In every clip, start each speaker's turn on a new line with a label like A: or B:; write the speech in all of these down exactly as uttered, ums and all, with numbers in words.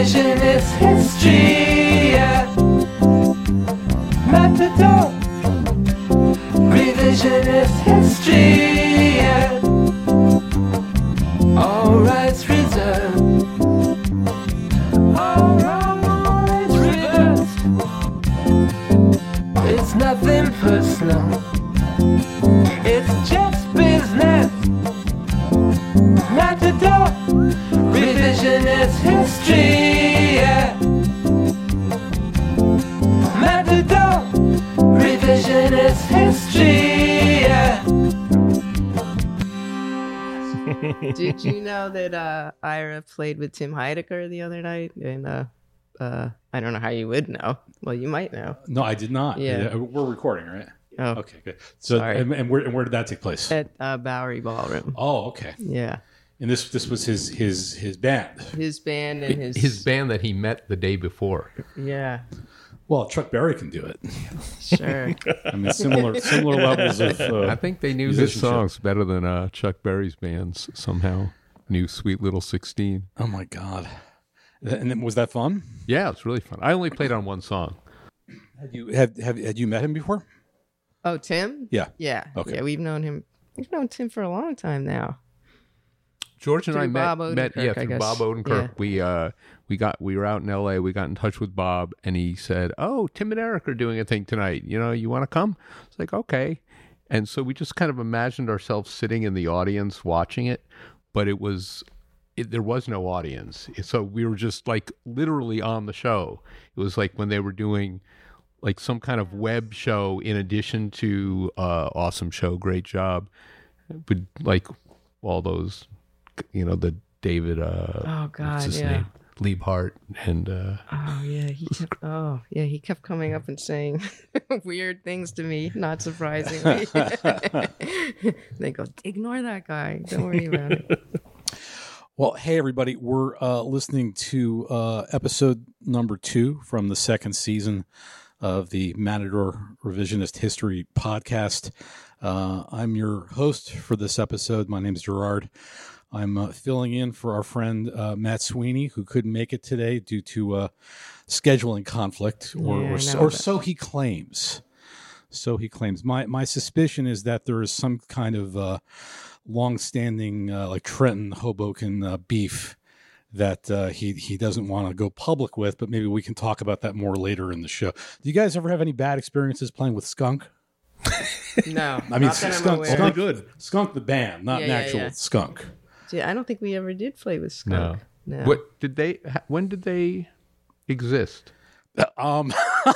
A: Revisionist history, yeah. Matador. Revisionist history, yeah. All rights reserved. All rights reversed. It's nothing personal. It's just business. Matador. Revisionist history, yeah. Matador. Revisionist history, yeah.
B: Did you know that uh, Ira played with Tim Heidecker the other night? And uh, uh, I don't know how you would know. Well, you might know.
C: No, I did not.
B: Yeah.
C: We're recording, right?
B: Oh,
C: Okay, good. So,
B: Sorry.
C: and, and where and where did that take place?
B: at uh, Bowery Ballroom.
C: Oh, okay.
B: Yeah,
C: And this this was his his his band.
B: his band and his
D: His band that he met the day before.
B: Yeah,
C: Well, Chuck Berry can do it.
B: sure.
C: I mean, similar similar levels of. Uh,
D: I think they knew his
C: musicianship.
D: songs better than uh, Chuck Berry's bands somehow. Knew Sweet Little sixteen.
C: Oh my God! And then, was that fun?
D: Yeah, it's really fun. I only played on one song.
C: Had you have have had you met him before?
B: Oh, Tim?
C: Yeah.
B: Yeah.
C: Okay.
B: Yeah, we've known him. We've known Tim for a long time now.
D: George and
B: Through
D: I met,
B: Bob
D: met
B: Odenkirk,
D: yeah,
B: I
D: through
B: guess.
D: Bob Odenkirk.
B: Yeah.
D: We uh we got we were out in L A. We got in touch with Bob, and he said, "Oh, Tim and Eric are doing a thing tonight. You know, you want to come?" It's like, okay. And so we just kind of imagined ourselves sitting in the audience watching it, but it was it, there was no audience. So we were just like literally on the show. It was like when they were doing like some kind of web show in addition to uh awesome show, great job, with like all those, you know, the David uh
B: Oh God,
D: what's his
B: yeah.
D: name, Liebhart, and uh
B: Oh yeah, he kept. Oh yeah, he kept coming up and saying weird things to me. Not surprisingly, they go, ignore that guy. Don't worry about it.
C: Well, hey everybody, we're uh, listening to uh, episode number two from the second season of the Matador Revisionist History podcast. Uh, I'm your host for this episode. My name is Gerard. I'm uh, filling in for our friend uh, Matt Sweeney, who couldn't make it today due to uh, scheduling conflict, or
B: Yeah, I
C: or, so,
B: know
C: or
B: that.
C: so he claims. So he claims. My my suspicion is that there is some kind of uh, long-standing, uh, like Trenton Hoboken uh, beef that uh, he he doesn't want to go public with, but maybe we can talk about that more later in the show. Do you guys ever have any bad experiences playing with Skunk?
B: No,
C: I mean,
B: not that I'm
C: Skunk,
B: aware.
C: Skunk,
E: good.
C: Skunk the band, not
B: Yeah,
C: an
B: yeah,
C: actual
B: yeah.
C: skunk.
B: Yeah, I don't think we ever did play with Skunk. No.
D: what did they ha- when did they exist?
C: Um,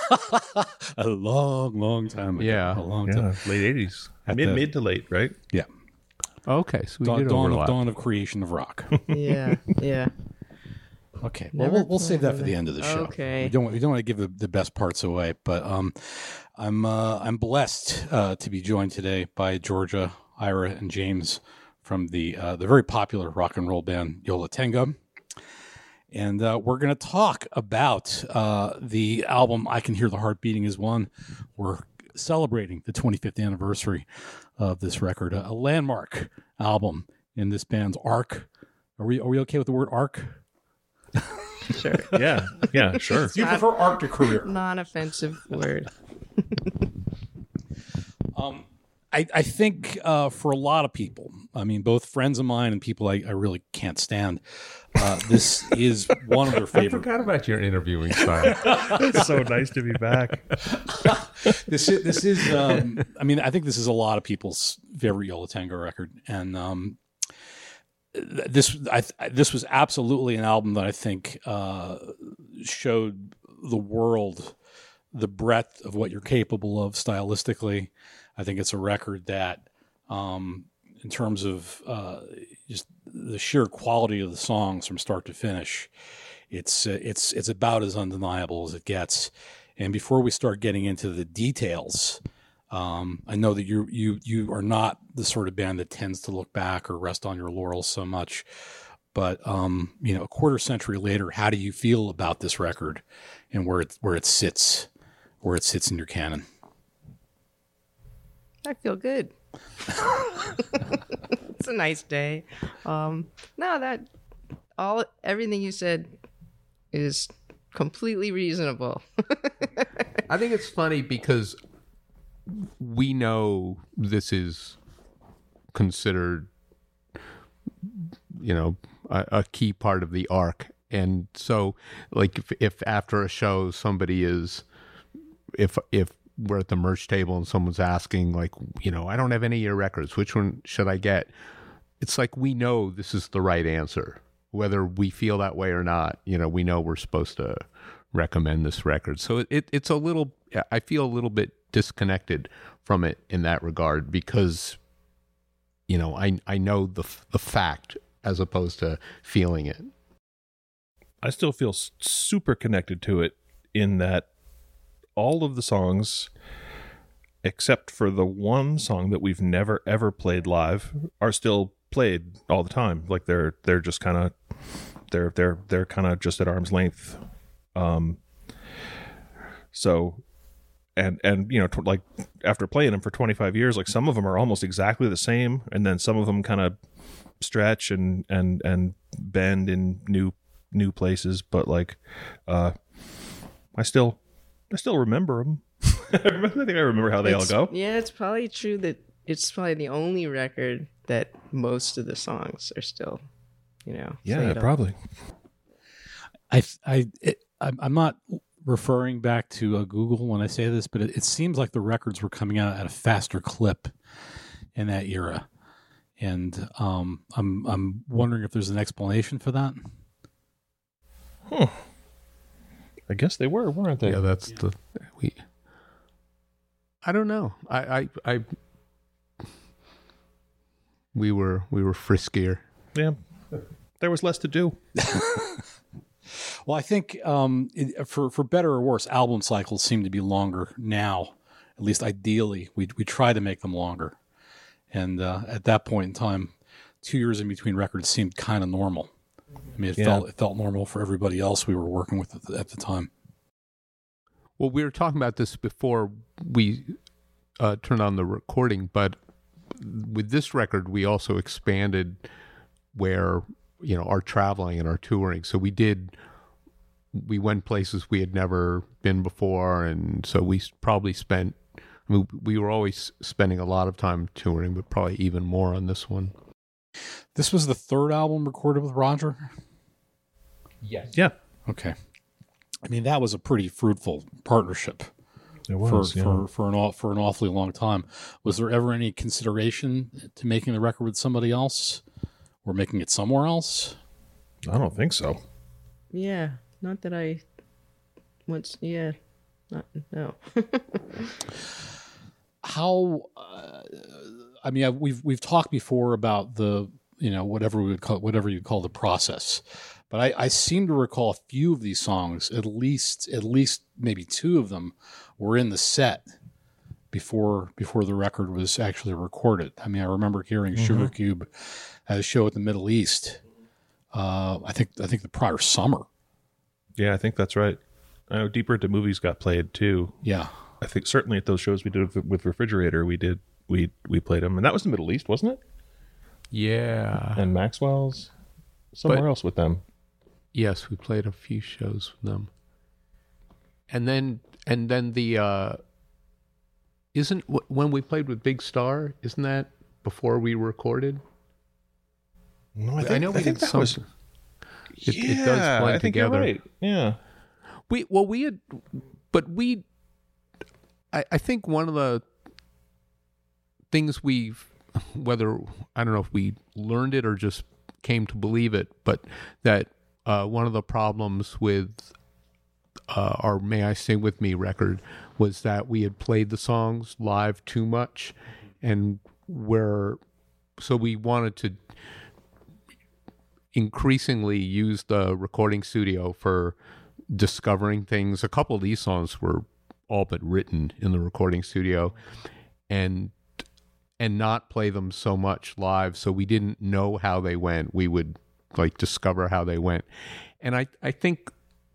C: a long, long time ago.
D: Yeah.
C: a long time.
E: Yeah, late eighties.
C: At
E: Mid
C: the-
E: mid to late, right?
C: Yeah,
D: Okay, so we
C: dawn,
D: did
C: dawn of
D: overlap.
C: dawn of creation of rock.
B: Yeah, yeah.
C: Okay, well,
B: Never
C: we'll, we'll save that for
B: played
C: the
B: it.
C: end of the show.
B: Okay.
C: we don't we don't want to give the, the best parts away, but um, I'm uh, I'm blessed uh, to be joined today by Georgia, Ira, and James from the uh, the very popular rock and roll band Yo La Tengo. And uh, we're going to talk about uh, the album I Can Hear the Heart Beating Is One. We're celebrating the twenty-fifth anniversary of this record, a, a landmark album in this band's arc. Are we are we okay with the word arc?
B: Sure.
E: Yeah, yeah, sure.
C: Do you prefer arc to career?
B: Non-offensive word.
C: Um, I, I think uh, for a lot of people, I mean, both friends of mine and people I, I really can't stand, uh, this is one of their
D: I
C: favorite.
D: forgot about your interviewing style.
E: It's so nice to be back.
C: This is, this is um, I mean, I think this is a lot of people's favorite Yo La Tengo record. And um, th- this I, this was absolutely an album that I think uh, showed the world the breadth of what you're capable of stylistically. I think it's a record that, um, in terms of uh, just the sheer quality of the songs from start to finish, it's uh, it's it's about as undeniable as it gets. And before we start getting into the details, um, I know that you you you are not the sort of band that tends to look back or rest on your laurels so much. But um, you know, a quarter century later, how do you feel about this record and where it where it sits, where it sits in your canon?
B: I feel good. It's a nice day. Um, no, that all everything you said is completely reasonable.
D: I think it's funny because we know this is considered, you know, a, a key part of the arc. And so, like, if, if after a show somebody is, if if we're at the merch table and someone's asking, like, you know, I don't have any of your records, which one should I get? It's like we know this is the right answer. Whether we feel that way or not, you know, we know we're supposed to recommend this record. So it, it it's a little, I feel a little bit disconnected from it in that regard because, you know, I I know the the fact as opposed to feeling it.
E: I still feel s- super connected to it in that all of the songs, except for the one song that we've never ever played live, are still played all the time. Like they're they're just kind of they're they're they're kind of just at arm's length. Um. So, and and you know, t- like after playing them for twenty-five years, like some of them are almost exactly the same, and then some of them kind of stretch and and and bend in new new places. But like, uh, I still I still remember them. I remember- I think I remember how they
B: It's-
E: all go.
B: Yeah, it's probably true that it's probably the only record that most of the songs are still, you know.
E: Yeah,
B: played on.
E: probably.
C: I I it, I'm I'm not referring back to uh, Google when I say this, but it, it seems like the records were coming out at a faster clip in that era, and um, I'm I'm wondering if there's an explanation for that.
E: Huh. I guess they were, weren't they?
D: Yeah, that's the we. I don't know. I I, I we were we were friskier.
E: Yeah. There was less to do.
C: Well, I think um, it, for for better or worse, album cycles seem to be longer now. At least ideally, we we try to make them longer. And uh, at that point in time, two years in between records seemed kind of normal. I mean, it
E: Yeah.
C: felt it felt normal for everybody else we were working with at the, at the time.
D: Well, we were talking about this before we uh, turned on the recording, but with this record, we also expanded where, you know, our traveling and our touring. So we did, we went places we had never been before. And so we s- probably spent, I mean, we were always spending a lot of time touring, but probably even more on this one.
C: This was the third album recorded with Roger?
D: Yes.
E: Yeah.
C: Okay. I mean, that was a pretty fruitful partnership
E: It
C: for,
E: was. yeah.
C: for, for, an, aw- for an awfully long time. Was there ever any consideration to making the record with somebody else or making it somewhere else?
E: I don't think so.
B: Yeah, not that I once. Yeah, not no.
C: How, uh, I mean, I, we've, we've talked before about the, you know, whatever we would call, whatever you call the process. But I, I seem to recall a few of these songs, at least, at least maybe two of them were in the set before, before the record was actually recorded. I mean, I remember hearing Sugar Cube at a show at the Middle East. Uh, I think, I think the prior summer.
E: Yeah, I think that's right. I know Deeper Into Movies got played too.
C: Yeah.
E: I think certainly at those shows we did with, with Refrigerator, we did we we played them, and that was the Middle East, wasn't it?
D: Yeah.
E: And Maxwell's somewhere
D: But-
E: else with them.
D: Yes, we played a few shows with them. And then, and then the, uh, isn't, wh- when we played with Big Star, isn't that before we recorded?
E: No,
D: I know we did
E: that was-
D: something. It,
E: yeah,
D: it does blend
E: I think
D: together.
E: you're right. Yeah.
D: We well we had, but we. I I think one of the things we've, whether I don't know if we learned it or just came to believe it, but that uh, one of the problems with uh, our "May I Sing with Me" record was that we had played the songs live too much, and where so we wanted to increasingly use the recording studio for discovering things. A couple of these songs were all but written in the recording studio, and and not play them so much live, so we didn't know how they went. We would like discover how they went. And I I think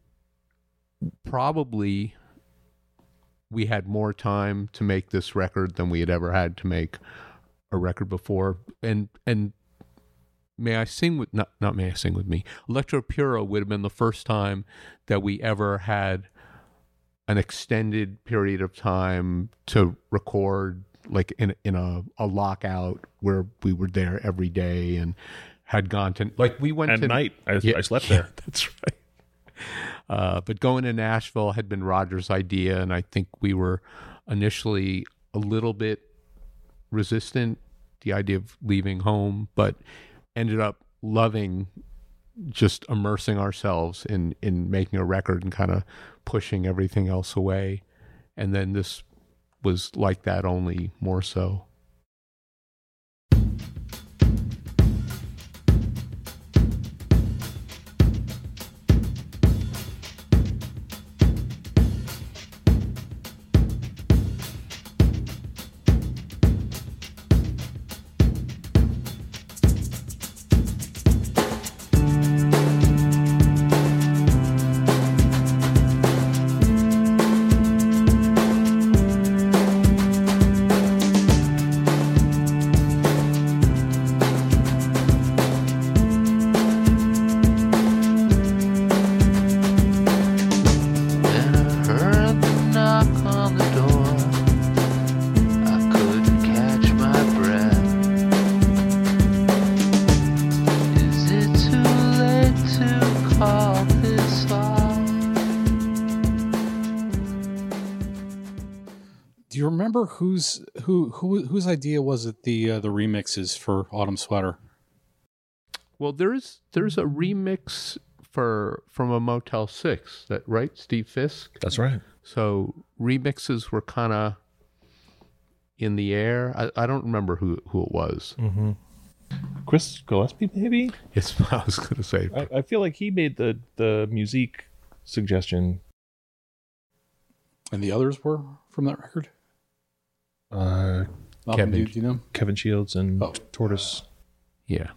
D: probably we had more time to make this record than we had ever had to make a record before. And and May I Sing With, not, not May I Sing With Me, Electro Puro would have been the first time that we ever had an extended period of time to record, like in, in a, a lockout where we were there every day and had gone to, like we went
E: At
D: to
E: night, I,
D: Yeah,
E: I slept
D: yeah,
E: there.
D: That's right. Uh, but going to Nashville had been Roger's idea, and I think we were initially a little bit resistant the idea of leaving home, but ended up loving just immersing ourselves in in making a record and kind of pushing everything else away. And then this was like that, only more so.
C: Do you remember whose who who whose idea was it the uh, the remixes for Autumn Sweater?
D: Well, there's there's a remix for from a Motel Six, that right, Steve Fisk.
E: That's right.
D: So remixes were kind of in the air. I, I don't remember who who it was.
E: Mm-hmm. Chris Gillespie, maybe.
D: Yes, I was going to say.
E: I, I feel like he made the the music suggestion.
C: And the others were from that record?
E: Uh,
C: Malcolm,
D: Kevin-
C: do, do you know?
E: Kevin Shields and
C: Oh.
E: Tortoise.
D: Yeah.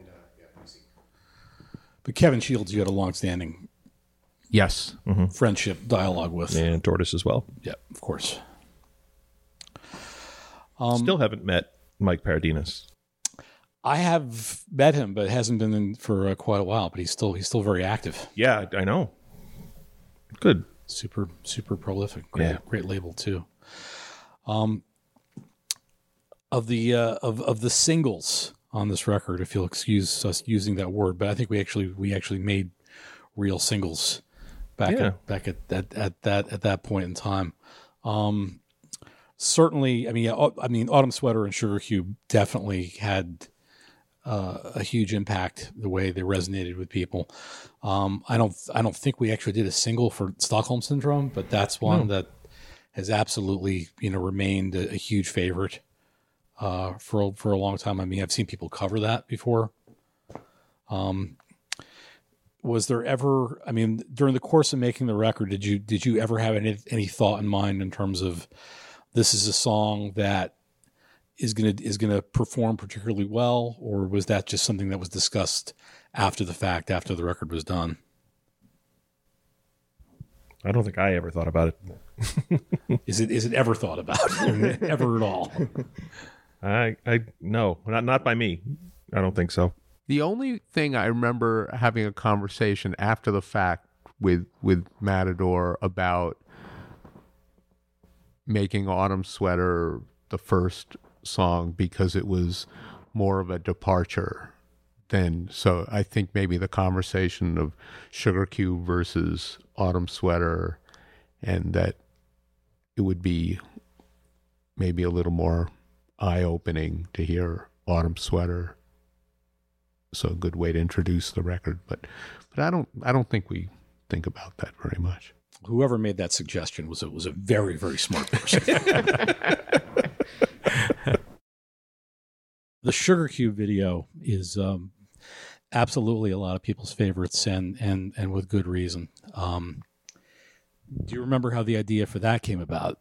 C: But Kevin Shields, you had a long-standing
D: Yes.
C: friendship dialogue with.
E: And Tortoise as well.
C: Yeah, of course.
E: Still haven't met Mike Paradinas.
C: I have met him, but hasn't been in for uh, quite a while. But he's still he's still very active.
E: Yeah, I know. Good.
C: Super super prolific. Great,
E: Yeah.
C: great label too. Um, of the uh, of of the singles on this record, if you'll excuse us using that word, but I think we actually we actually made real singles back
E: Yeah.
C: at, back at, at at that at that point in time. Um, certainly, I mean, yeah, I mean, Autumn Sweater and Sugar Cube definitely had uh, a huge impact the way they resonated with people. Um, I don't I don't think we actually did a single for Stockholm Syndrome, but that's one
E: No.
C: that has absolutely, you know, remained a, a huge favorite uh, for a- for a long time. I mean, I've seen people cover that before. Um, was there ever? I mean, during the course of making the record, did you did you ever have any any thought in mind in terms of this is a song that is gonna is gonna perform particularly well, or was that just something that was discussed after the fact, after the record was done?
E: I don't think I ever thought about it.
C: Is it is it ever thought about ever at all?
E: I I no, not not by me. I don't think so.
D: The only thing I remember having a conversation after the fact with with Matador about making Autumn Sweater the first song because it was more of a departure than, so I think maybe the conversation of Sugar Cube versus Autumn Sweater, and that it would be maybe a little more eye-opening to hear Autumn Sweater. So a good way to introduce the record, but but I don't I don't think we think about that very much.
C: Whoever made that suggestion was a was a very very smart person. The Sugar Cube video is um, absolutely a lot of people's favorites, and and and with good reason. Um, do you remember how the idea for that came about?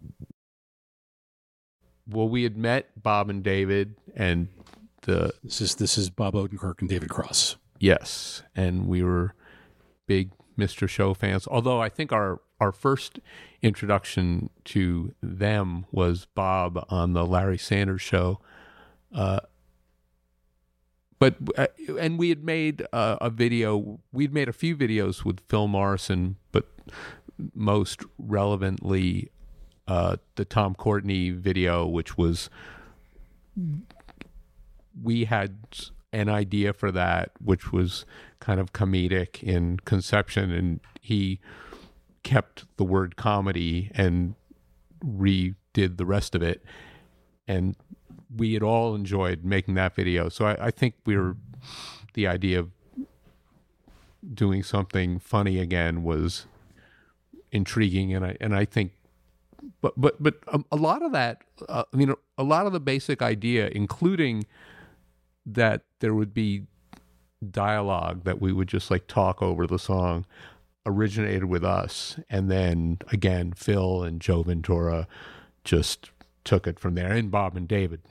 D: Well, we had met Bob and David, and the
C: This is this is Bob Odenkirk and David Cross.
D: yes, and we were big Mister Show fans. Although I think our our first introduction to them was Bob on the Larry Sanders Show. Uh, but uh, and we had made uh, a video. We'd made a few videos with Phil Morrison, but most relevantly, uh, the Tom Courtney video, which was we had an idea for that, which was kind of comedic in conception, and he kept the word comedy and redid the rest of it. And we had all enjoyed making that video. So I, I think we were, the idea of doing something funny again was intriguing. And I, and I think, but, but, but a, a lot of that, uh, I mean, a lot of the basic idea, including that there would be dialogue that we would just like talk over the song, originated with us. And then again, Phil and Joe Ventura just took it from there, and Bob and David.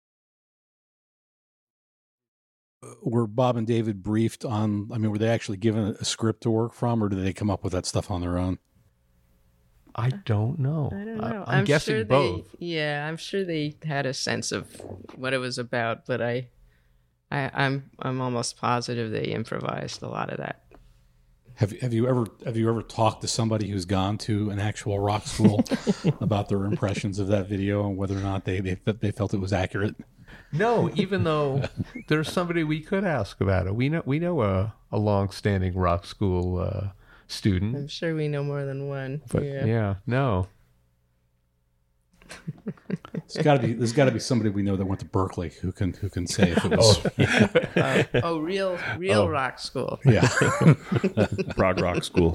C: Were Bob and David briefed on, I mean, were they actually given a script to work from, or did they come up with that stuff on their own?
D: I don't know.
B: I don't know.
D: I, I'm, guessing
B: sure
D: both.
B: They, yeah, I'm sure they had a sense of what it was about, but I, I, I'm, I'm almost positive they improvised a lot of that.
C: Have have you ever have you ever talked to somebody who's gone to an actual rock school about their impressions of that video and whether or not they they, they felt it was accurate?
D: No, even though there's somebody we could ask about it. We know we know a a long-standing rock school uh, student.
B: I'm sure we know more than one.
D: But
B: yeah.
D: yeah, no.
C: There's got to be there's got to be somebody we know that went to Berkeley who can who can say if it was.
D: Oh, yeah.
B: oh, oh, real real
C: Oh.
B: rock school.
C: Yeah.
E: Prog rock school.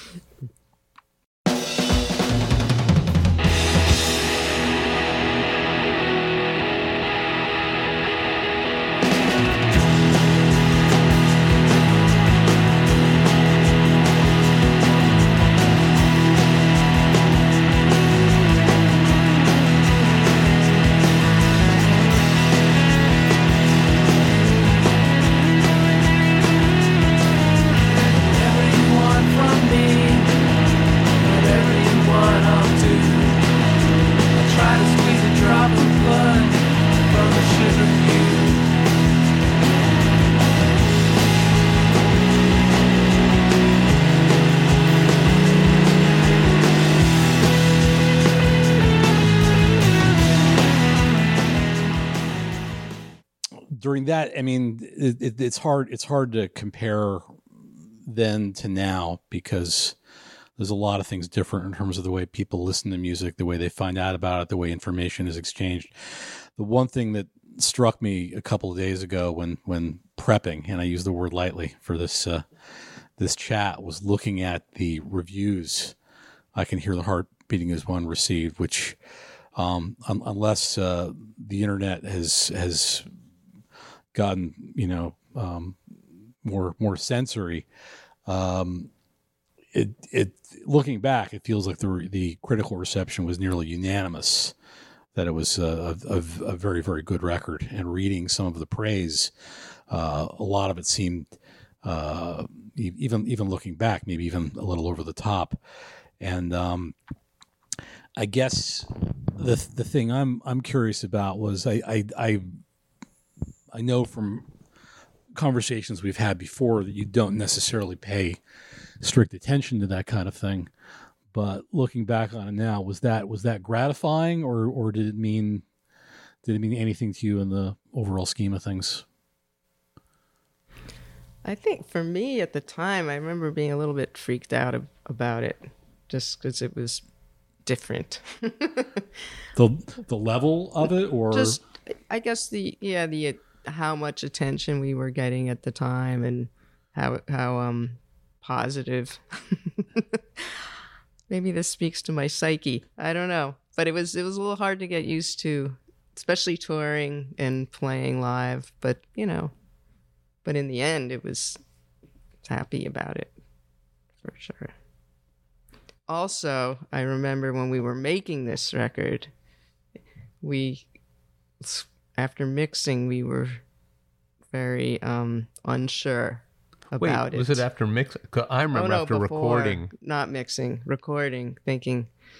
C: During that, I mean, it, it, it's hard. It's hard to compare then to now because there's a lot of things different in terms of the way people listen to music, the way they find out about it, the way information is exchanged. The one thing that struck me a couple of days ago when when prepping, and I use the word lightly for this uh, this chat, was looking at the reviews. I Can Hear the Heart Beating as One received, which um, un- unless uh, the internet has has gotten, you know, um, more more sensory. Um, it it looking back, it feels like the the critical reception was nearly unanimous that it was a, a, a very very good record. And reading some of the praise, uh, a lot of it seemed uh, even even looking back, maybe even a little over the top. And um, I guess the the thing I'm I'm curious about was I I. I I know from conversations we've had before that you don't necessarily pay strict attention to that kind of thing. But looking back on it now, was that was that gratifying, or or did it mean did it mean anything to you in the overall scheme of things?
B: I think for me at the time, I remember being a little bit freaked out ab- about it, just because it was different.
C: the the level of it, or
B: just I guess the yeah the how much attention we were getting at the time, and how how um positive. Maybe this speaks to my psyche. I don't know, but it was it was a little hard to get used to, especially touring and playing live. But you know, but in the end, it was happy about it for sure. Also, I remember when we were making this record, we after mixing, we were very um, unsure about
D: Wait, was
B: it.
D: it after mix? 'Cause I remember
B: oh, no,
D: after
B: before,
D: recording.
B: not mixing, recording, thinking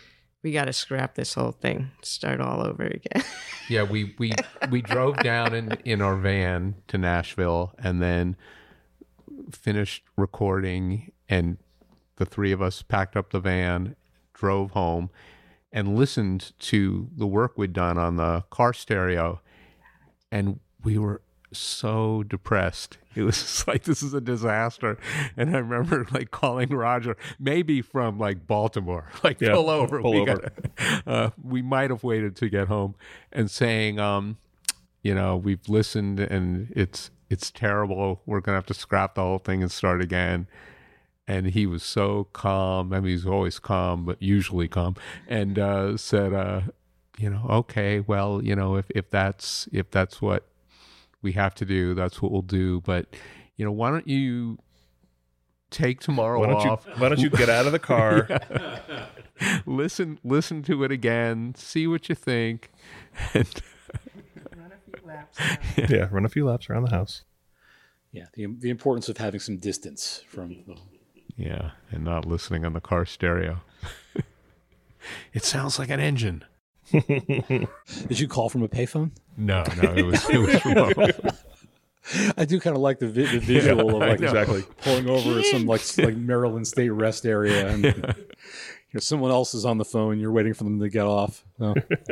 B: we got to scrap this whole thing, start all over again.
D: Yeah, we we we drove down in in our van to Nashville and then finished recording, and the three of us packed up the van, drove home, and listened to the work we'd done on the car stereo, and we were so depressed. It was just like, this is a disaster. And I remember like calling Roger, maybe from like Baltimore, like
E: Yeah,
D: pull over.
E: pull
D: we
E: over.
D: Gotta, uh, we might have waited to get home, and saying, um, you know, we've listened and it's it's terrible. We're gonna have to scrap the whole thing and start again. And he was so calm. I mean, he's always calm, but usually calm. And uh, said, uh, you know, okay, well, you know, if if that's if that's what we have to do, that's what we'll do. But, you know, why don't you take tomorrow
E: Why don't
D: off?
E: you Why don't you get out of the car?
D: listen, listen to it again, see what you think, and
B: Run a few laps.
E: Yeah, run a few laps around the house.
C: Yeah, the the importance of having some distance from the
D: yeah, and not listening on the car stereo. It sounds like an engine.
C: Did you call from a payphone?
D: No, no, it was it was remote.
C: I do kind of like the, vi- the visual
D: Yeah,
C: of
D: I
C: like
D: know.
E: Exactly.
C: pulling over at some like like Maryland State rest area, and you know someone else is on the phone. You're waiting for them to get off. No.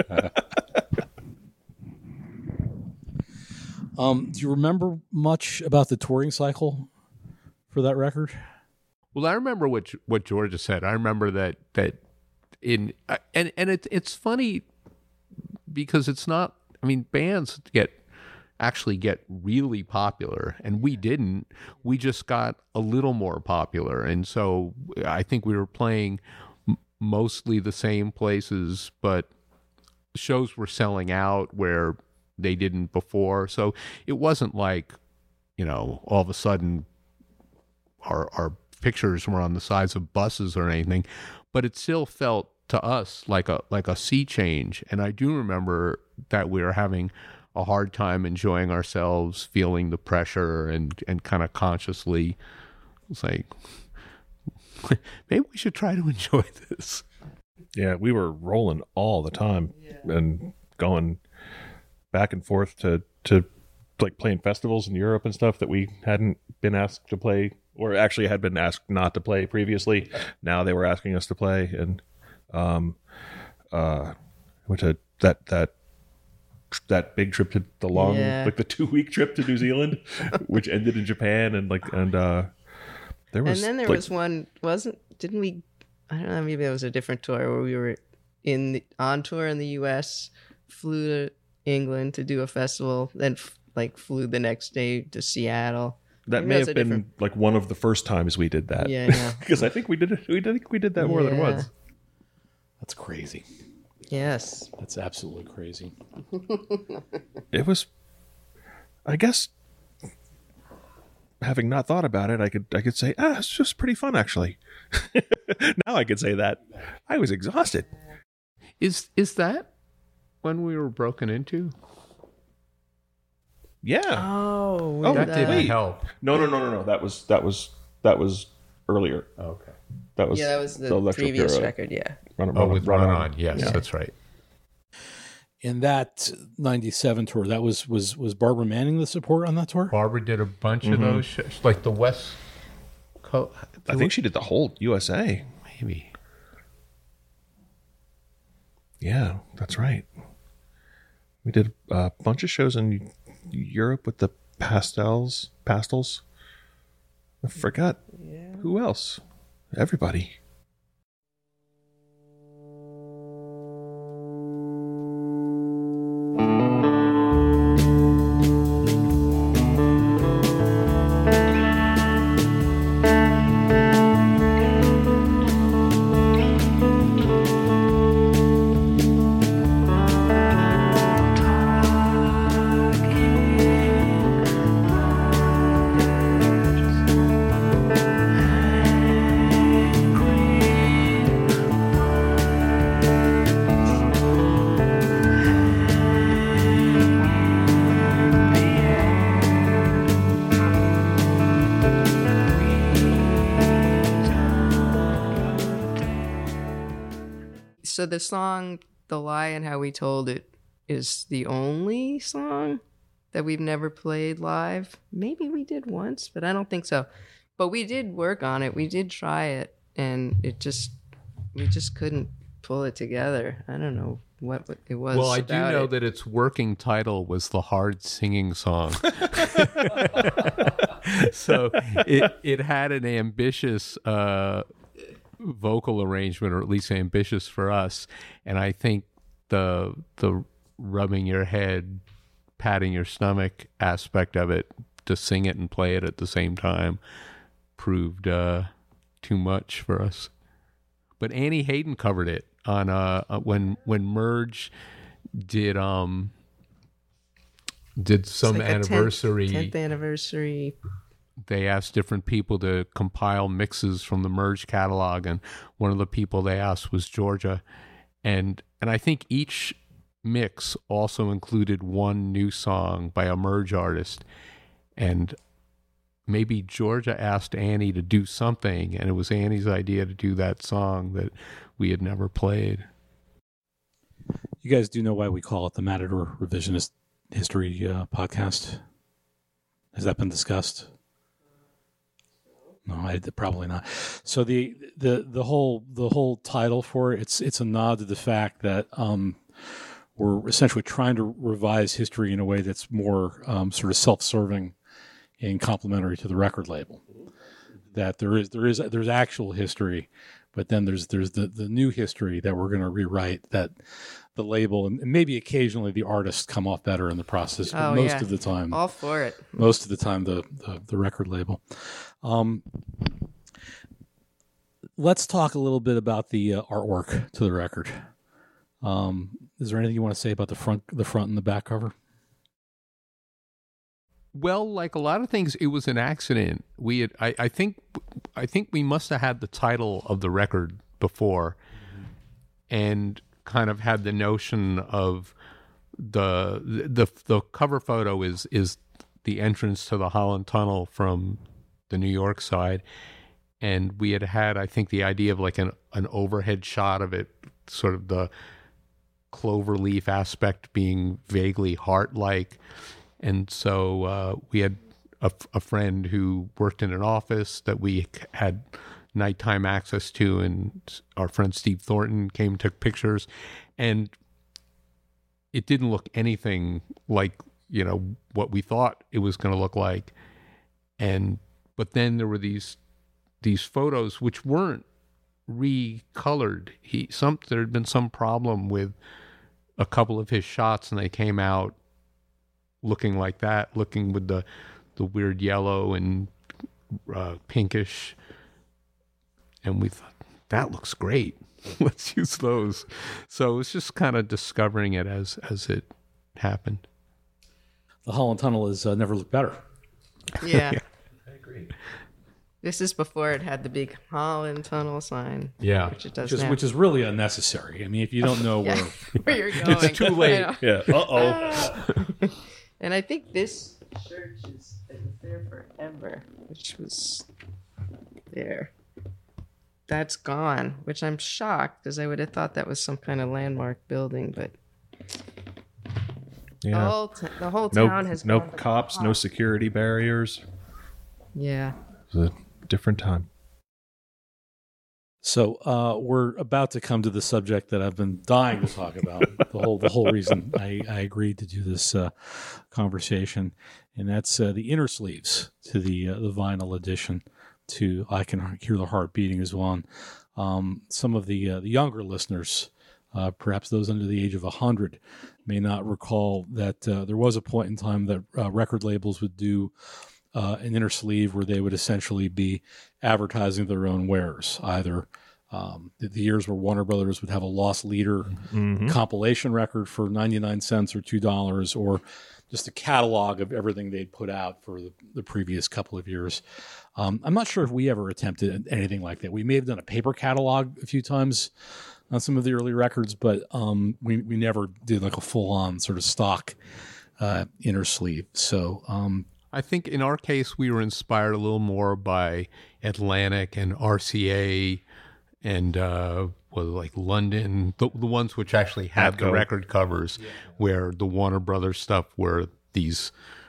C: um, do you remember much about the touring cycle for that record?
D: Well, I remember what what Georgia said. I remember that that in uh, and and it's it's funny because it's not. I mean, bands get actually get really popular, and we didn't. We just got a little more popular, and so I think we were playing m- mostly the same places, but shows were selling out where they didn't before. So it wasn't like, you know, all of a sudden our our pictures were on the sides of buses or anything, but it still felt to us like a like a sea change. And I do remember that we were having a hard time enjoying ourselves, feeling the pressure, and and kind of consciously it's like, maybe we should try to enjoy this.
E: Yeah, we were rolling all the time and going back and forth to to like playing festivals in Europe and stuff that we hadn't been asked to play, or actually had been asked not to play previously. Now they were asking us to play, and um, uh, went to that that that big trip to the long,
B: Yeah.
E: like the two week trip to New Zealand, which ended in Japan, and like and uh, there was
B: And then there
E: like,
B: was one, wasn't, didn't we, I don't know, maybe it was a different tour where we were in the, on tour in the U S, flew to England to do a festival, then f- like flew the next day to Seattle.
E: that
B: maybe
E: may
B: it was
E: have
B: a
E: been
B: different-
E: like one of the first times we did that.
B: Yeah, I know.
E: Because I think we did it. We did, I think we did that more than
B: Yeah.
E: once.
C: That's crazy.
B: Yes.
C: That's absolutely crazy.
E: It was, I guess, having not thought about it, I could I could say, ah, it's just pretty fun actually. Now I could say that I was exhausted.
D: Is is that when we were broken into?
E: Yeah.
B: Oh,
E: Oh,
B: with
E: that didn't
B: the-
D: help.
E: No, no, no, no, no. That was that was that was earlier.
D: Okay.
E: That was
B: Yeah, that was the,
E: Electric
B: previous
E: Era.
B: record, yeah.
E: Run, Run,
D: Oh, with
E: Run
D: Run
E: On.
D: On. Yes,
E: Yeah.
D: that's right.
C: In that ninety-seven tour, that was was was Barbara Manning the support on that tour?
D: Barbara did a bunch of those shows, like the West Coast.
E: I think she did the whole U S A.
D: maybe.
E: Yeah, that's right. We did a bunch of shows in Europe with the pastels, pastels. I forgot who else. Everybody.
A: Talking
B: so the song "The Lie and How We Told It" is the only song that we've never played live. Maybe we did once, but I don't think so. But we did work on it. We did try it, and it just we just couldn't pull it together. I don't know what it was.
D: Well, I do
B: about
D: know
B: it.
D: that its working title was the Hard Singing Song. So it it had an ambitious uh, vocal arrangement, or at least ambitious for us. And I think the the rubbing your head, patting your stomach aspect of it, to sing it and play it at the same time, proved uh, too much for us. But Annie Hayden covered it on uh when when Merge did um did some
B: It's like a
D: anniversary.
B: tenth anniversary.
D: They asked different people to compile mixes from the Merge catalog, and one of the people they asked was Georgia, and and I think each mix also included one new song by a Merge artist, and maybe Georgia asked Annie to do something, and it was Annie's idea to do that song that we had never played.
C: You guys do know why we call it the Matador Revisionist History uh, Podcast? Has that been discussed? No, I probably not. So the the the whole the whole title for it, it's it's a nod to the fact that um, we're essentially trying to revise history in a way that's more um, sort of self-serving and complementary to the record label. That there is there is there's actual history, but then there's there's the, the new history that we're going to rewrite, that the label and maybe occasionally the artists come off better in the process, but
B: Oh,
C: most
B: yeah.
C: of the time,
B: All for it.
C: most of the time the the, the record label. Um, let's talk a little bit about the uh, artwork to the record. Um, is there anything you want to say about the front, the front and the back cover?
D: Well, like a lot of things, it was an accident. We had, I, I think, I think we must have had the title of the record before, and kind of had the notion of the the the cover photo is is the entrance to the Holland Tunnel from the New York side, and we had had, I think, the idea of like an an overhead shot of it, sort of the clover leaf aspect being vaguely heart-like. And so uh, we had a, a friend who worked in an office that we had nighttime access to, and our friend Steve Thornton came and took pictures, and it didn't look anything like, you know, what we thought it was going to look like. And but then there were these these photos which weren't recolored. He some there had been some problem with a couple of his shots, and they came out looking like that, looking with the the weird yellow and uh, pinkish. And we thought, that looks great. Let's use those. So it was just kind of discovering it as as it happened.
C: The Holland Tunnel has uh, never looked better.
B: Yeah.
D: I agree.
B: This is before it had the big Holland Tunnel sign.
D: Yeah.
B: Which it does
C: Which is,
B: now.
C: which is really unnecessary. I mean, if you don't know
B: Yeah.
C: where
B: Where you're going.
D: It's too late.
B: I know.
E: Yeah. Uh-oh.
B: And I think this church is it was there forever, which was there. That's gone, which I'm shocked, because I would have thought that was some kind of landmark building, but the
E: Yeah.
B: whole t- the whole
E: No,
B: town has
E: no
B: gone to
E: cops, no
B: pot.
E: security barriers.
B: Yeah.
E: It was a different time.
C: So uh, we're about to come to the subject that I've been dying to talk about. the whole the whole reason I, I agreed to do this uh, conversation, and that's uh, the inner sleeves to the uh, the vinyl edition. To I Can Hear the Heart Beating as one. Um, some of the uh, the younger listeners, uh, perhaps those under the age of a hundred, may not recall that uh, there was a point in time that uh, record labels would do Uh, an inner sleeve where they would essentially be advertising their own wares. Either um, the, the years where Warner Brothers would have a Lost Leader
E: Mm-hmm.
C: compilation record for ninety-nine cents or two dollars, or just a catalog of everything they'd put out for the, the previous couple of years. Um, I'm not sure if we ever attempted anything like that. We may have done a paper catalog a few times on some of the early records, but um, we, we never did like a full-on sort of stock uh, inner sleeve. So um,
D: I think in our case, we were inspired a little more by Atlantic and R C A and uh, was like London, the, the ones which actually had the
E: Atco.
D: record covers, where the Warner Brothers stuff were these.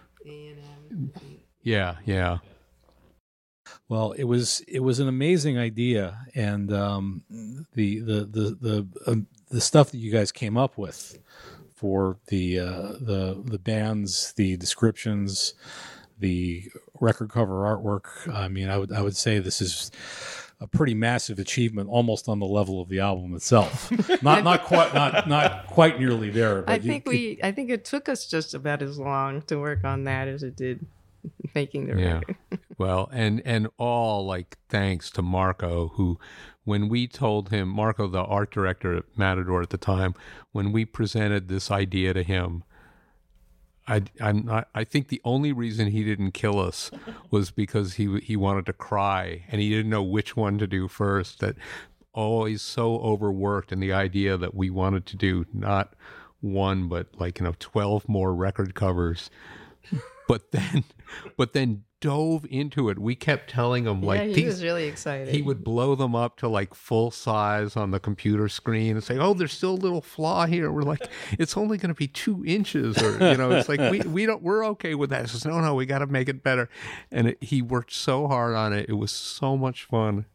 D: Yeah, yeah.
C: Well, it was it was an amazing idea, and um, the the the the um, the stuff that you guys came up with for the uh, the the bands, the descriptions, the record cover artwork. I mean, I would I would say this is a pretty massive achievement, almost on the level of the album itself. Not not quite not not quite nearly there. But
B: I
C: you-
B: think we. I think it took us just about as long to work on that as it did making the
D: Yeah.
B: record.
D: Well, and and all like thanks to Marco, who, when we told him, Marco, the art director at Matador at the time, when we presented this idea to him, I I'm not, I think the only reason he didn't kill us was because he he wanted to cry and he didn't know which one to do first. That always so overworked, and the idea that we wanted to do not one but like you know twelve more record covers. But then, but then dove into it. We kept telling him like
B: yeah, he
D: these,
B: was really excited.
D: he would blow them up to like full size on the computer screen and say, "Oh, there's still a little flaw here." We're like, "It's only going to be two inches," or you know, it's like we we don't we're okay with that. He says, "No, no, we got to make it better," and it, he worked so hard on it. It was so much fun.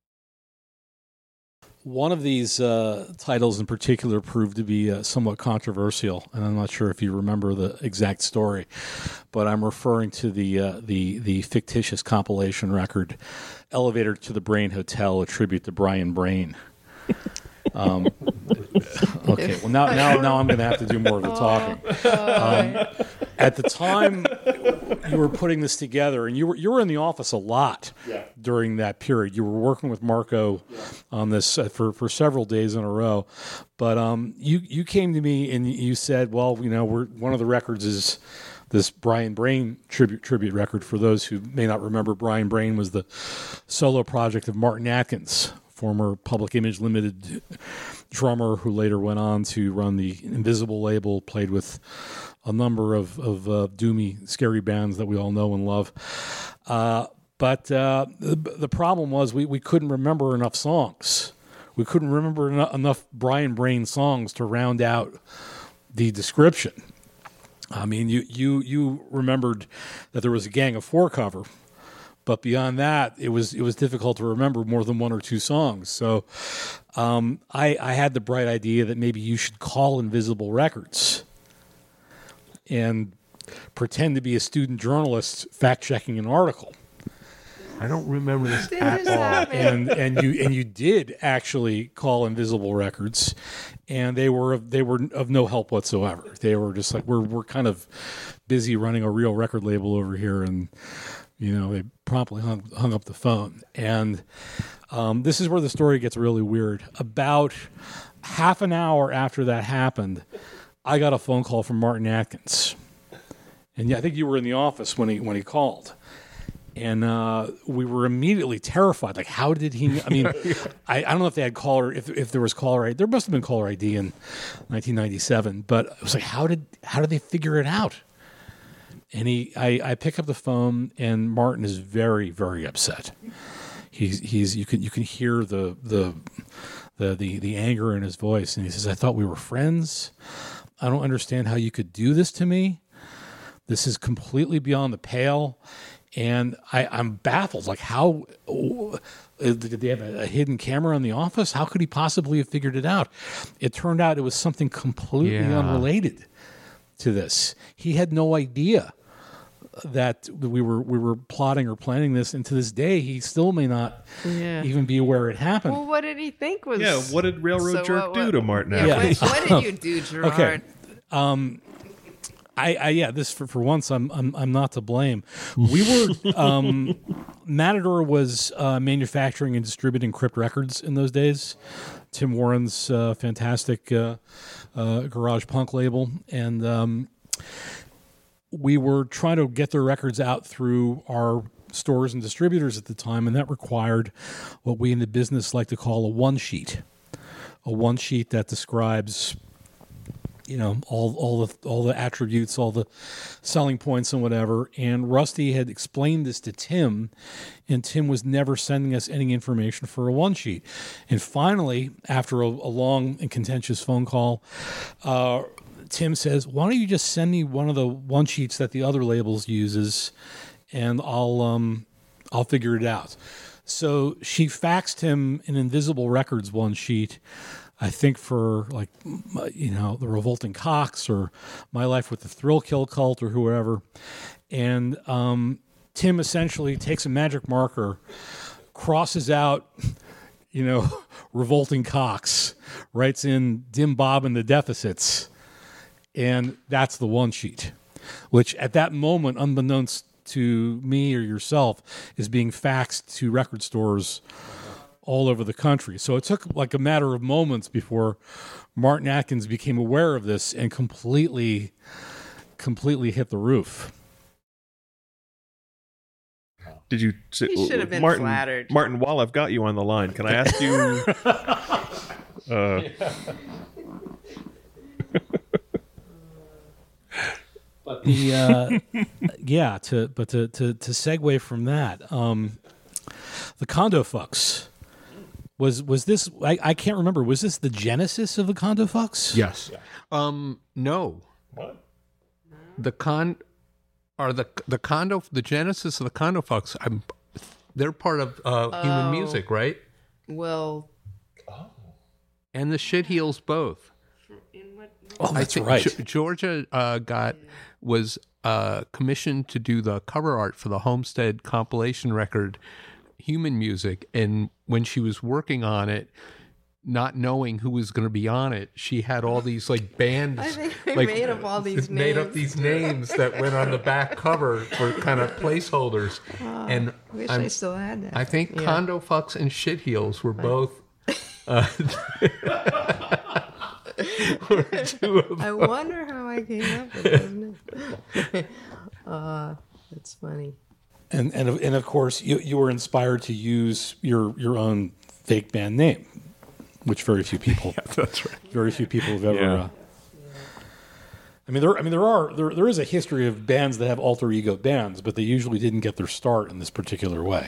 C: One of these uh, titles in particular proved to be uh, somewhat controversial, and I'm not sure if you remember the exact story, but I'm referring to the uh, the the fictitious compilation record, "Elevator to the Brain Hotel," a tribute to Brian Brain. Um, okay, well now now now I'm going to have to do more of the talking. Um, at the time you were putting this together, and you were you were in the office a lot during that period. You were working with Marco on this uh, for for several days in a row. But um, you you came to me and you said, "Well, you know, we're one of the records is this Brian Brain tribute tribute record." For those who may not remember, Brian Brain was the solo project of Martin Atkins, former Public Image Limited drummer who later went on to run the Invisible label, played with a number of, of uh, doomy, scary bands that we all know and love. Uh, but uh, the, the problem was we, we couldn't remember enough songs. We couldn't remember en- enough Brian Brain songs to round out the description. I mean, you, you, you remembered that there was a Gang of Four cover, but beyond that, it was it was difficult to remember more than one or two songs. So um, I, I had the bright idea that maybe you should call Invisible Records and pretend to be a student journalist fact-checking an article.
D: I don't remember this
B: Did
D: at
B: this
D: all.
B: happen?
C: And and you and you did actually call Invisible Records, and they were they were of no help whatsoever. They were just like, we're we're kind of busy running a real record label over here, and you know, they promptly hung, hung up the phone. And um, this is where the story gets really weird. About half an hour after that happened, I got a phone call from Martin Atkins. And yeah, I think you were in the office when he when he called. And uh, we were immediately terrified. Like, how did he? I mean, I, I don't know if they had caller, if if there was caller I D. There must have been caller I D in nineteen ninety-seven. But it was like, how did how did they figure it out? And he, I, I pick up the phone, and Martin is very, very upset. He's, he's, you can, you can hear the, the, the, the, the anger in his voice, and he says, "I thought we were friends. I don't understand how you could do this to me. This is completely beyond the pale." And I, I'm baffled. Like, how oh, did they have a, a hidden camera in the office? How could he possibly have figured it out? It turned out it was something completely
D: Yeah.
C: unrelated to this. He had no idea that we were we were plotting or planning this, and to this day, he still may not
B: Yeah.
C: even be aware it happened.
B: Well, what did he think was?
E: Yeah, what did Railroad
B: So
E: Jerk
B: what-
E: do
B: what-
E: to Martin
B: Yeah,
E: Atkins?
B: what, what did you do, Gerard?
C: Okay. Um, I, I yeah, this for, for once I'm I'm I'm not to blame. We were um, Matador was uh, manufacturing and distributing Crypt Records in those days. Tim Warren's uh, fantastic uh, uh, garage punk label, and um, we were trying to get their records out through our stores and distributors at the time, and that required what we in the business like to call a one sheet, a one sheet that describes you know, all all the all the attributes, all the selling points and whatever. And Rusty had explained this to Tim, and Tim was never sending us any information for a one sheet. And finally, after a, a long and contentious phone call, uh, Tim says, "Why don't you just send me one of the one sheets that the other labels uses, and I'll um I'll figure it out." So she faxed him an Invisible Records one sheet, I think for like, you know, The Revolting Cocks or My Life with the Thrill Kill Cult or whoever. And um, Tim essentially takes a magic marker, crosses out, you know, Revolting Cocks, writes in Dim Bob and the Deficits, and that's the one sheet, which at that moment, unbeknownst to me or yourself, is being faxed to record stores all over the country. So it took like a matter of moments before Martin Atkins became aware of this and completely, completely hit the roof.
E: Did you? Say,
B: He should have been
E: Martin,
B: flattered.
E: Martin, while I've got you on the line, can I ask you? uh,
C: But the uh, yeah, to but to, to to segue from that, um, the Condo Fucks was was this? I, I can't remember. Was this the genesis of the Condo Fucks?
D: Yes. Um. No.
E: what?
D: The con are the the condo the genesis of the Condo Fucks. I'm. They're part of uh, Human
B: Oh.
D: Music, right?
B: Well,
D: And the Shit Heels both.
B: in what?
C: Oh,
D: I
C: that's
D: think
C: right.
D: Ge- Georgia uh, got was uh, commissioned to do the cover art for the Homestead compilation record, Human Music, and when she was working on it, not knowing who was going to be on it, she had all these like bands.
B: I think they
D: like,
B: made up all these
D: made up
B: names.
D: these names that went on the back cover for kind of placeholders. and
B: I wish
D: I'm-
B: I still had that.
D: I think
B: Yeah.
D: Condo Fucks and Shit Heels were both. Uh, were two of
B: I wonder how I came up with those names. uh, that's funny.
C: And and of- and of course, you you were inspired to use your your own fake band name, which very few people.
D: That's right.
C: Very few people have ever.
E: Yeah.
C: Uh, I mean, there. I mean, there are there. There is a history of bands that have alter ego bands, but they usually didn't get their start in this particular way.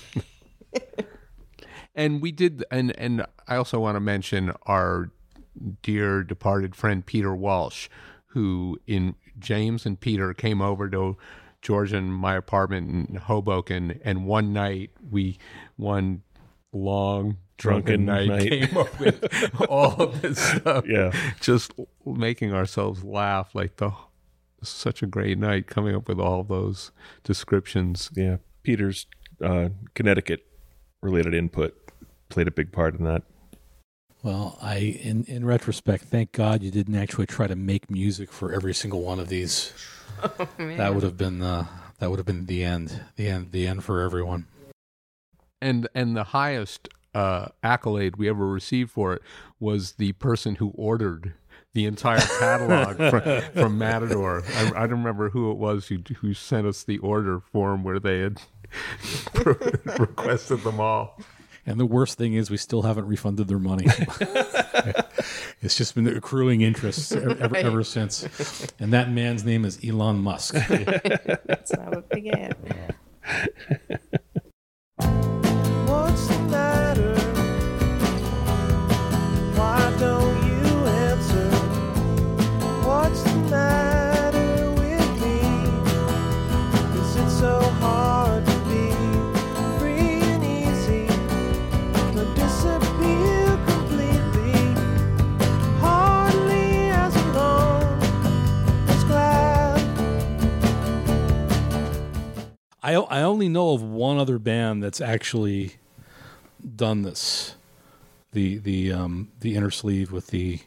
D: And we did, and and I also want to mention our dear departed friend Peter Walsh, who in James and Peter came over to Georgia and my apartment in Hoboken, and one night we one long drunken
E: Drunken
D: night,
E: night.
D: came up with all of this stuff.
E: Yeah.
D: Just making ourselves laugh like the such a great night coming up with all those descriptions.
E: Yeah, Peter's uh, Connecticut related input played a big part in that.
C: Well, I in in retrospect, thank God you didn't actually try to make music for every single one of these. That would have been uh, that would have been the end, the end, the end for everyone.
D: And and the highest uh, accolade we ever received for it was the person who ordered the entire catalog from, from Matador. I, I don't remember who it was who who sent us the order form where they had requested them all.
C: And the worst thing is, we still haven't refunded their money. It's just been accruing interest ever,
B: Right.
C: ever since. And that man's name is Elon Musk.
B: That's how it began.
A: What's the matter? Why don't you answer? What's the matter with me? Is it so hard to be free and easy? Or disappear completely? Hardly as alone as glad.
C: I, I only know of one other band that's actually done this. The the um, the inner sleeve with the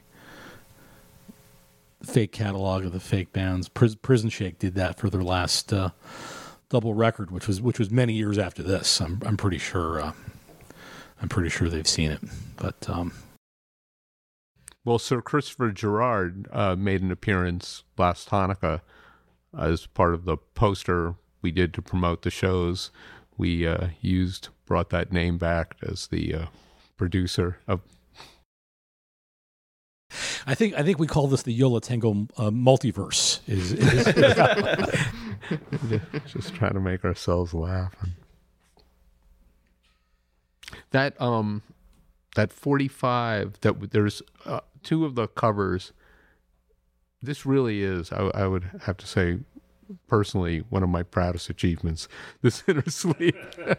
C: fake catalog of the fake bands. Pris- Prison Shake did that for their last uh, double record, which was which was many years after this. I'm I'm pretty sure uh, I'm pretty sure they've seen it. But um,
D: Well, Sir Christopher Gerard uh, made an appearance last Hanukkah as part of the poster we did to promote the shows. We uh, used, brought that name back as the uh, producer of.
C: I think I think we call this the Yo La Tengo uh, multiverse. Is, is,
D: Just trying to make ourselves laugh. That um, that forty-five. That there's uh, two of the covers. This really is, I, I would have to say, personally, one of my proudest achievements. This Inner Sleep.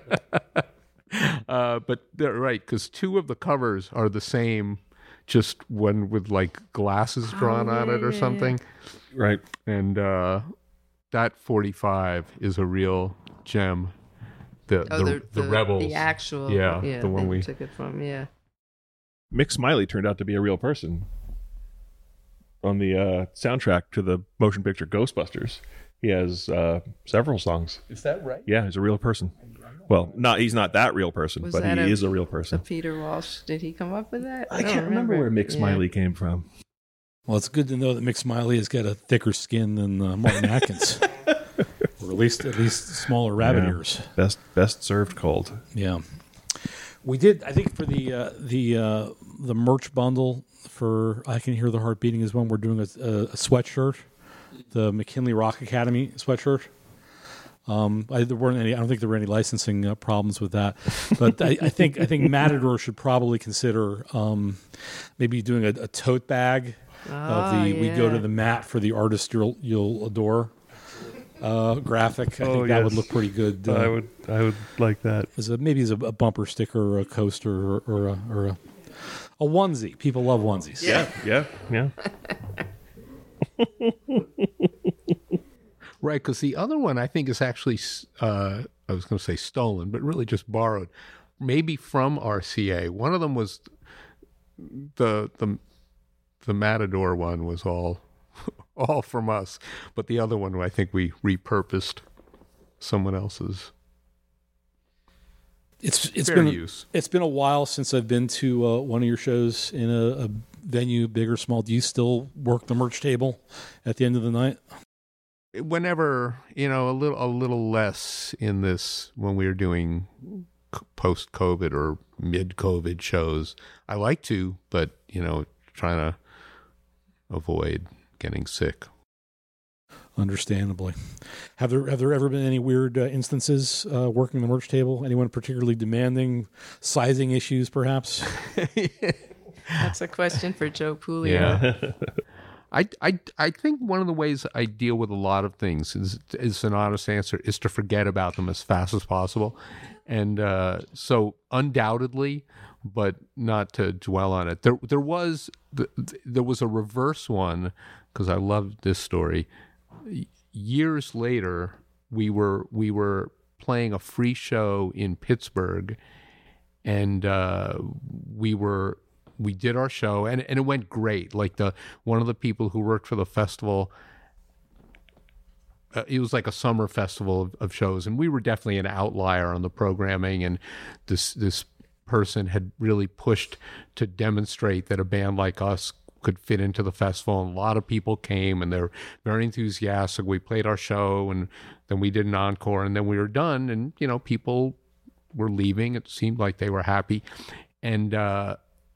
D: uh, but they're right, because two of the covers are the same. Just one with like glasses drawn
B: oh, yeah,
D: on it or
B: yeah,
D: something.
E: Yeah. Right.
D: And uh, that forty-five is a real gem. The
B: Oh,
D: the,
B: the,
D: the, Rebels.
B: The actual.
D: Yeah,
B: Yeah,
D: the one
B: they
D: we-
B: took it from. Yeah.
E: Mick Smiley turned out to be a real person on the uh, soundtrack to the motion picture Ghostbusters. He has uh, several songs.
D: Is that right?
E: Yeah, he's a real person. Well, not he's not that real person,
B: Was
E: but
B: that
E: he
B: a-
E: is a real
B: So
E: person.
B: Peter Walsh, did he come up with that?
E: I
B: don't
E: can't remember where Mick
B: Yeah.
E: Smiley came from.
C: well, it's good to know that Mick Smiley has got a thicker skin than uh, Martin Atkins, or at least at least smaller rabbit
E: Yeah.
C: ears.
E: Best best served cold.
C: Yeah, we did. I think for the uh, the uh, the merch bundle for I Can Hear the Heart Beating is when we're doing a, a, a sweatshirt, the McKinley Rock Academy sweatshirt. Um, I, there weren't any. I don't think there were any licensing uh, problems with that, but I, I think I think Matador should probably consider um, maybe doing a, a tote bag of
B: Oh,
C: the "We Go to
B: yeah.
C: the Mat for the artist you'll you'll adore" uh, graphic. I
E: Oh,
C: think that would
E: yes.
C: look pretty good. Uh,
E: I would I would like that.
C: as a, maybe as a, a bumper sticker or a coaster or, or a or a, a onesie. People love onesies.
E: Yeah, yeah, yeah.
D: Right, because the other one I think is actually, uh, I was going to say stolen, but really just borrowed, maybe from R C A. One of them was the the the Matador one was all all from us, but the other one I think we repurposed someone else's.
C: It's it's
D: Fair
C: been
D: use.
C: it's been a while since I've been to uh, one of your shows in a, a venue, big or small. Do you still work the merch table at the end of the night?
D: Whenever, you know, a little a little less in this when we were doing post COVID or mid COVID shows. I like to, but you know, trying to avoid getting sick.
C: Understandably, have there have there ever been any weird uh, instances uh, working the merch table? Anyone particularly demanding, sizing issues, perhaps?
B: That's a question for Joe Pulio.
D: Yeah. I, I, I think one of the ways I deal with a lot of things is, is an honest answer is to forget about them as fast as possible. And uh, so undoubtedly, but not to dwell on it. There there was there was a reverse one, because I love this story. Years later, we were we were playing a free show in Pittsburgh, and uh, we were we did our show, and, and it went great. Like the one of the people who worked for the festival, uh, it was like a summer festival of, of shows, and we were definitely an outlier on the programming. And this this person had really pushed to demonstrate that a band like us could fit into the festival, and a lot of people came, and they were very enthusiastic. We played our show, and then we did an encore, and then we were done. And you know, people were leaving. It seemed like they were happy, and uh,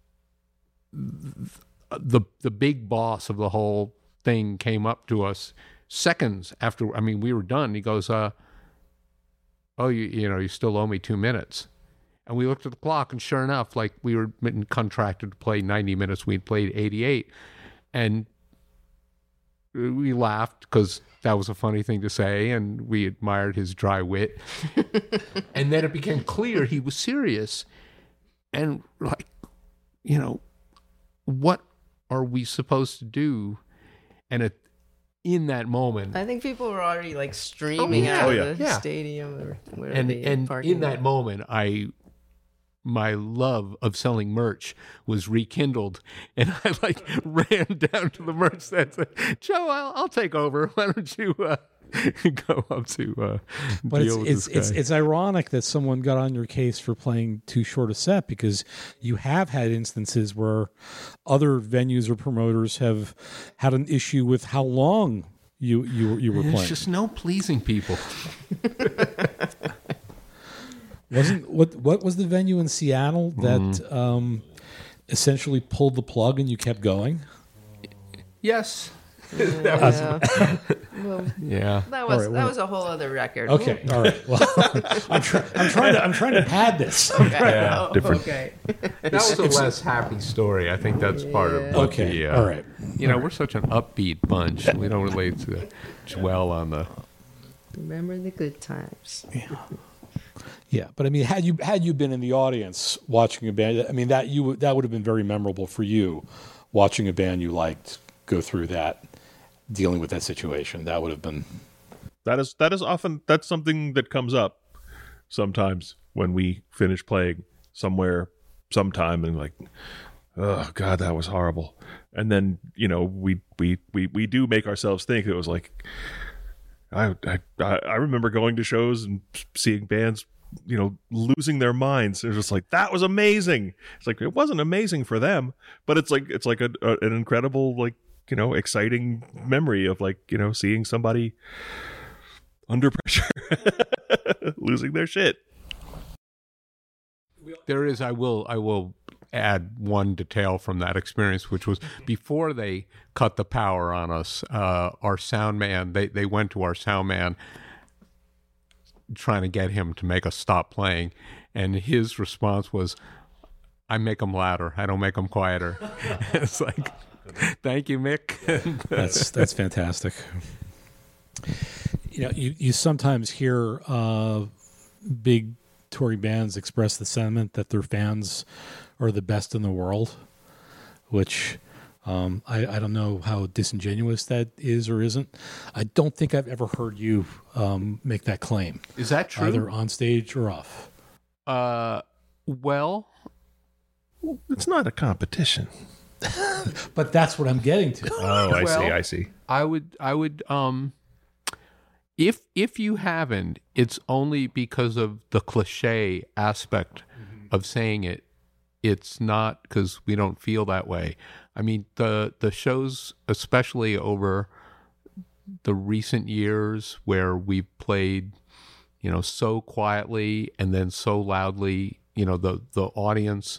D: the the big boss of the whole thing came up to us seconds after. I mean, we were done. He goes, uh, "Oh, you you know, you still owe me two minutes." And we looked at the clock, and sure enough, like we were contracted to play ninety minutes. We'd played eighty-eight. And we laughed because that was a funny thing to say, and we admired his dry wit. And then it became clear he was serious. And, like, you know, what are we supposed to do? And it, in that moment,
B: I think people were already like streaming
D: yeah.
B: out
E: Oh,
B: of
E: yeah.
B: the
D: Yeah.
B: stadium or where
D: and
B: the
D: and
B: parking
D: in that
B: lot.
D: moment, I my love of selling merch was rekindled, and I like ran down to the merch stand and said, "Joe, I'll, I'll take over. Why don't you uh, go up to uh,
C: But it's
D: deal with
C: it's,
D: this
C: it's
D: guy?"
C: it's ironic that someone got on your case for playing too short a set, because you have had instances where other venues or promoters have had an issue with how long you you you were
D: There's
C: playing.
D: just no pleasing people.
C: Wasn't what what was the venue in Seattle that um, essentially pulled the plug and you kept going?
D: Yes.
B: Yeah. Well,
D: Yeah.
B: that was
C: right,
B: that
C: well-
B: was a whole other record.
C: Okay, all right. Well, I'm, try, I'm trying to I'm trying to pad this.
B: Okay.
D: Yeah,
B: Oh,
E: different.
B: okay.
D: That was a less happy story. I think that's part of what
C: Okay,
D: the, uh,
C: all right.
D: You know, we're such an upbeat bunch. We don't really to dwell on the.
B: Remember the good times.
C: Yeah, but I mean, had you had you been in the audience watching a band, I mean that you would- that would have been very memorable for you, watching a band you liked go through that, dealing with that situation. That would have been.
E: That is that is often that's something that comes up sometimes when we finish playing somewhere sometime and like, oh God, that was horrible. And then, you know, we we we, we do make ourselves think it was like I, I I remember going to shows and seeing bands, you know, losing their minds. They're just like, that was amazing. It's like, it wasn't amazing for them, but it's like it's like a, a, an incredible, like, you know, exciting memory of like, you know, seeing somebody under pressure losing their shit.
D: There is. I will. I will add one detail from that experience, which was before they cut the power on us. Uh, our sound man. They they went to our sound man, trying to get him to make us stop playing, and his response was, "I make them louder. I don't make them quieter." It's like, thank you, Mick.
C: That's that's fantastic. You know, you, you sometimes hear uh, big touring bands express the sentiment that their fans are the best in the world, which um, I, I don't know how disingenuous that is or isn't. I don't think I've ever heard you um, make that claim,
D: Is that true?
C: either on stage or off.
D: Uh, well,
E: It's not a competition.
C: But that's what I'm getting to.
E: Oh, I
D: Well-
E: see. I see.
D: I would. I would. Um, if if you haven't, it's only because of the cliche aspect of saying it. It's not because we don't feel that way. I mean, the the shows, especially over the recent years, where we've played, you know, so quietly and then so loudly. You know, the the audience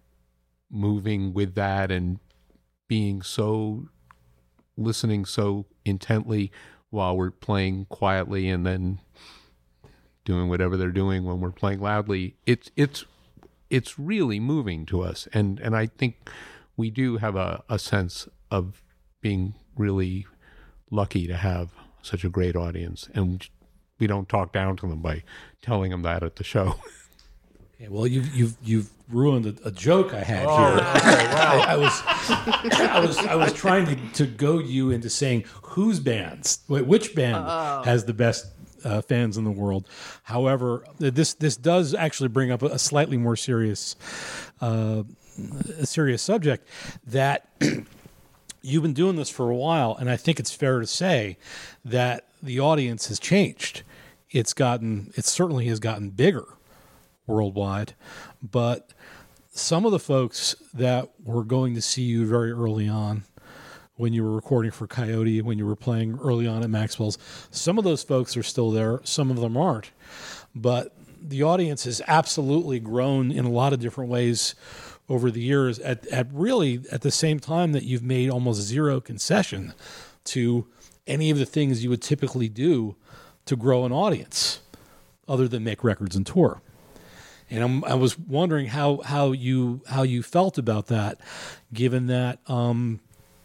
D: moving with that and being so listening so intently while we're playing quietly and then doing whatever they're doing when we're playing loudly. It's it's it's really moving to us, and and I think we do have a, a sense of being really lucky to have such a great audience, and we don't talk down to them by telling them that at the show.
C: Okay, well, you've you've you've ruined a, a joke I had here. I, I was I was I was trying to, to goad you into saying whose bands, wh- which band has the best uh, fans in the world. However, this this does actually bring up a, a slightly more serious uh, a serious subject that. You've been doing this for a while, and I think it's fair to say that the audience has changed. It's gotten, it certainly has gotten bigger worldwide, but some of the folks that were going to see you very early on when you were recording for Coyote, when you were playing early on at Maxwell's, some of those folks are still there, some of them aren't. But the audience has absolutely grown in a lot of different ways over the years at, at really at the same time that you've made almost zero concession to any of the things you would typically do to grow an audience other than make records and tour. And I'm, I was wondering how, how you how you felt about that, given that, um,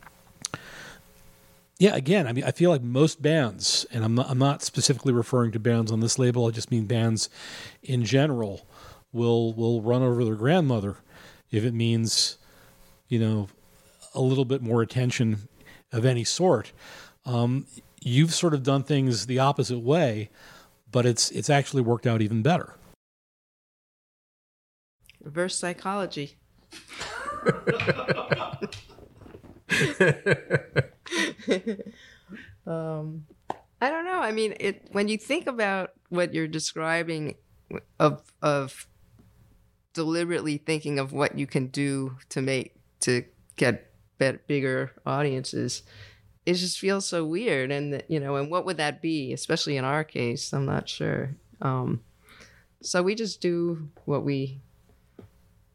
C: yeah, again, I mean, I feel like most bands, and I'm not, I'm not specifically referring to bands on this label, I just mean bands in general, will will run over their grandmother if it means, you know, a little bit more attention of any sort. Um, you've sort of done things the opposite way, but it's it's actually worked out even better.
B: Reverse psychology. um, I don't know. I mean, it when you think about what you're describing of of deliberately thinking of what you can do to make to get better, bigger audiences, it just feels so weird. And that, you know, and what would that be? Especially in our case, I'm not sure. Um, so we just do what we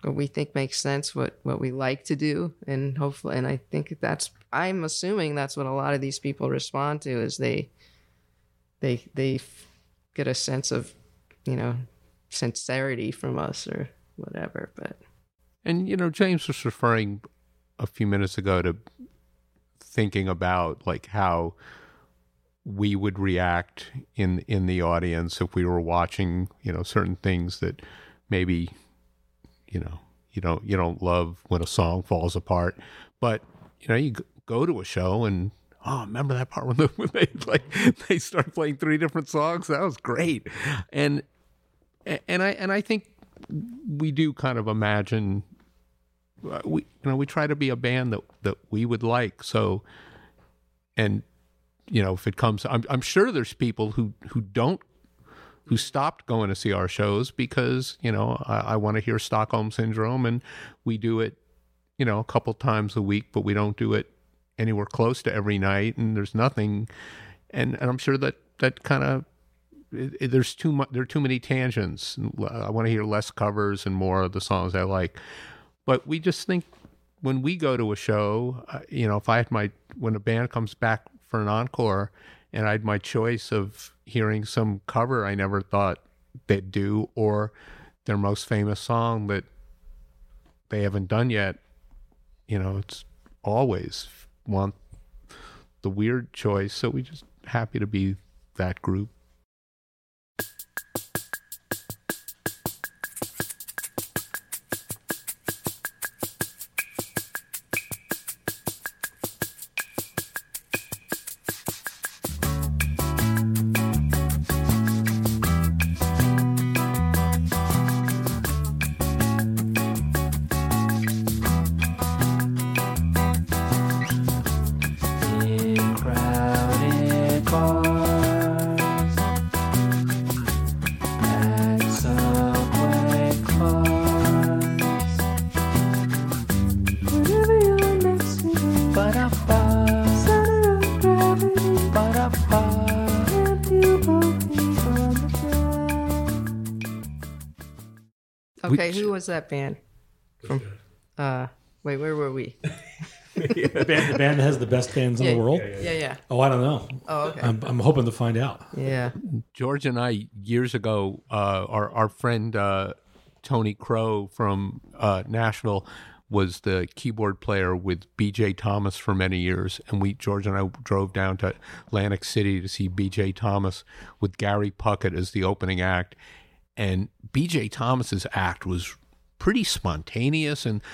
B: what we think makes sense, what what we like to do, and hopefully, and I think that's, I'm assuming that's what a lot of these people respond to, is they they they f- get a sense of, you know, sincerity from us or whatever. But
D: And, you know, James was referring a few minutes ago to thinking about like how we would react in in the audience if we were watching, you know, certain things that maybe, you know, you don't you don't love when a song falls apart, but you know, you g- go to a show and oh, remember that part when, the, when they like they start playing three different songs? That was great, and and I and I think we do kind of imagine. Uh, we you know we try to be a band that that we would like, so and you know if it comes I'm I'm sure there's people who who don't who stopped going to see our shows because you know I, I want to hear Stockholm Syndrome, and we do it you know a couple times a week, but we don't do it anywhere close to every night, and there's nothing and, and I'm sure that that kind of it, it, there's too much there are too many tangents. I want to hear less covers and more of the songs I like. But we just think when we go to a show, uh, you know, if I had my, when a band comes back for an encore and I had my choice of hearing some cover I never thought they'd do or their most famous song that they haven't done yet, you know, it's always want the weird choice. So we just happy to be that group.
A: In crowded bars, at subway cars, whenever you're next to me, ba-da-ba, center of gravity, ba-da-ba, and you both be on the ground.
B: okay, who was that band? From uh, wait, where were we?
C: the, band, the band that has the best bands in
B: Yeah,
C: the world.
B: Yeah, yeah.
C: Oh, I don't know.
B: Oh, okay.
C: I'm, I'm hoping to find out.
B: Yeah.
D: George and I, years ago, uh, our, our friend uh, Tony Crow from uh, Nashville was the keyboard player with B J Thomas for many years. And we, George and I drove down to Atlantic City to see B J Thomas with Gary Puckett as the opening act. And B J Thomas's act was pretty spontaneous and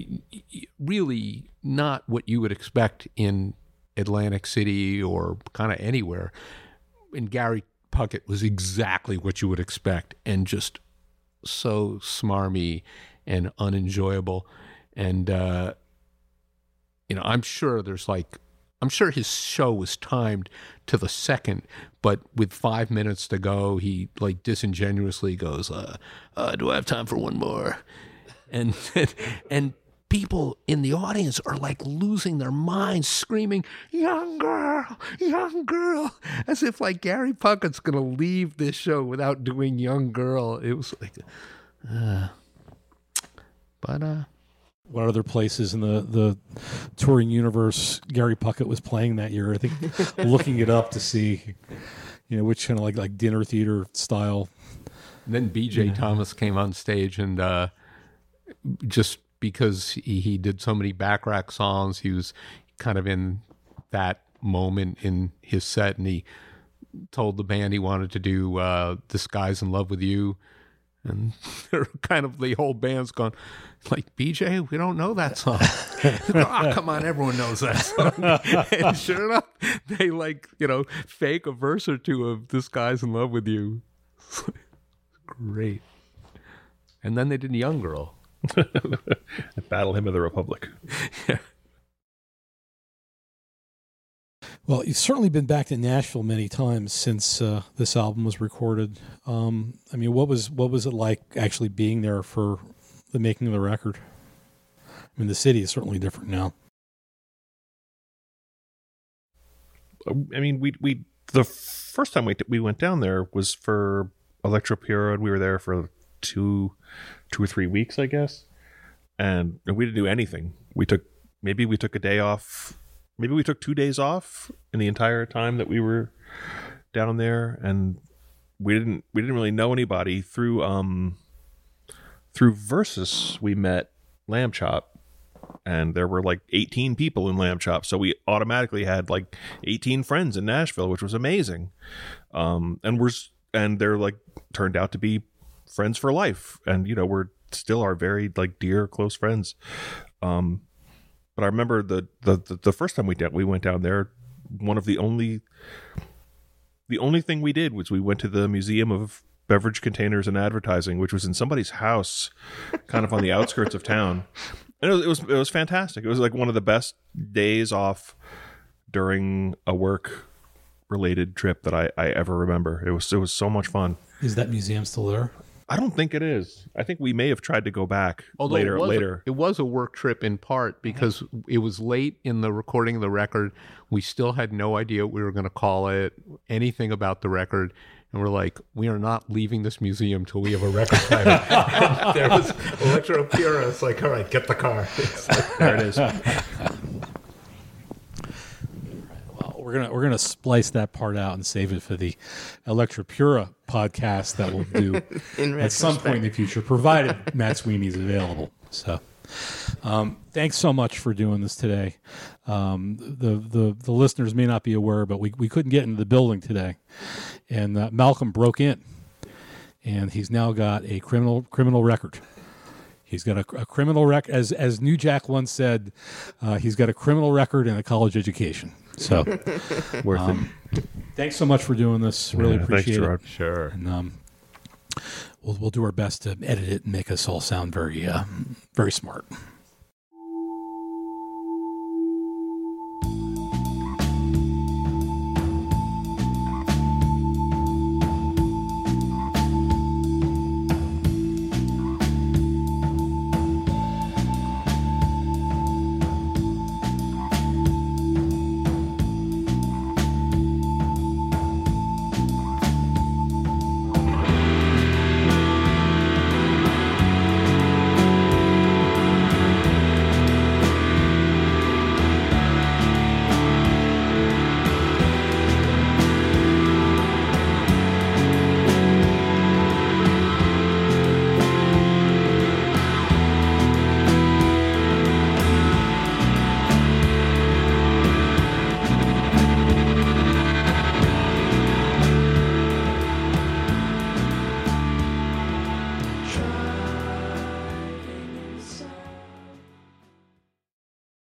D: really not what you would expect in Atlantic City or kind of anywhere. And Gary Puckett was exactly what you would expect and just so smarmy and unenjoyable. And, uh, you know, I'm sure there's like, I'm sure his show was timed to the second, but with five minutes to go, he like disingenuously goes, uh, uh, do I have time for one more? And, and people in the audience are like losing their minds, screaming, young girl, young girl, as if like Gary Puckett's going to leave this show without doing young girl. It was like, uh, but, uh,
C: What other places in the, the touring universe Gary Puckett was playing that year? I think looking it up to see, you know, which kind of like like dinner theater style.
D: And then B J yeah. Thomas came on stage and uh, just because he, he did so many Backrack songs, he was kind of in that moment in his set, and he told the band he wanted to do uh, This Guy's in Love with You. And they're kind of, the whole band's gone, like, B J, we don't know that song. Oh, come on, everyone knows that song. And sure enough, they like, you know, fake a verse or two of This Guy's in Love with You. Great. And then they did Young Girl.
E: Battle Hymn of the Republic.
D: Yeah.
C: Well, you've certainly been back to Nashville many times since uh, this album was recorded. Um, I mean, what was what was it like actually being there for the making of the record? I mean, the city is certainly different now.
E: I mean, we we the first time we we went down there was for Electro Pure, and we were there for two two or three weeks, I guess. and we didn't do anything. We took maybe we took a day off. Maybe we took two days off in the entire time that we were down there, and we didn't we didn't really know anybody. Through um through Versus, we met Lamb Chop, and there were like eighteen people in Lamb Chop, so we automatically had like eighteen friends in Nashville, which was amazing. Um, and we're and they're like turned out to be friends for life, and you know we're still our very like dear close friends. Um, but I remember the the the, the first time we did we went down there. One of the only the only thing we did was we went to the Museum of Beverage Containers and Advertising, which was in somebody's house, kind of on the outskirts of town. And it was, it was it was fantastic. It was like one of the best days off during a work related trip that I, I ever remember. It was it was so much fun.
C: Is that museum still there?
E: I don't think it is. I think we may have tried to go back
D: Although
E: later.
D: it was,
E: later,
D: it was a work trip in part because it was late in the recording of the record. We still had no idea what we were going to call it, anything about the record. And we're like, we are not leaving this museum till we have a record title. And there was Electro Pura. It's like, all right, get the car. It's like,
E: there it is.
C: Well, we're gonna we're gonna splice that part out and save it for the Electro Pura podcast that we'll do
B: In
C: at some point in the future, provided Matt Sweeney's available. So, um, thanks so much for doing this today. Um, the, the the listeners may not be aware, but we, we couldn't get into the building today, and uh, Malcolm broke in, and he's now got a criminal criminal record. He's got a, a criminal record, as as New Jack once said, uh, he's got a criminal record and a college education. So,
E: Worth
C: um, it. Thanks so much for doing this. Really
E: Yeah,
C: appreciate
E: thanks,
C: it.
E: Gerard.
D: sure.
C: And um, we'll we'll do our best to edit it and make us all sound very uh, very smart.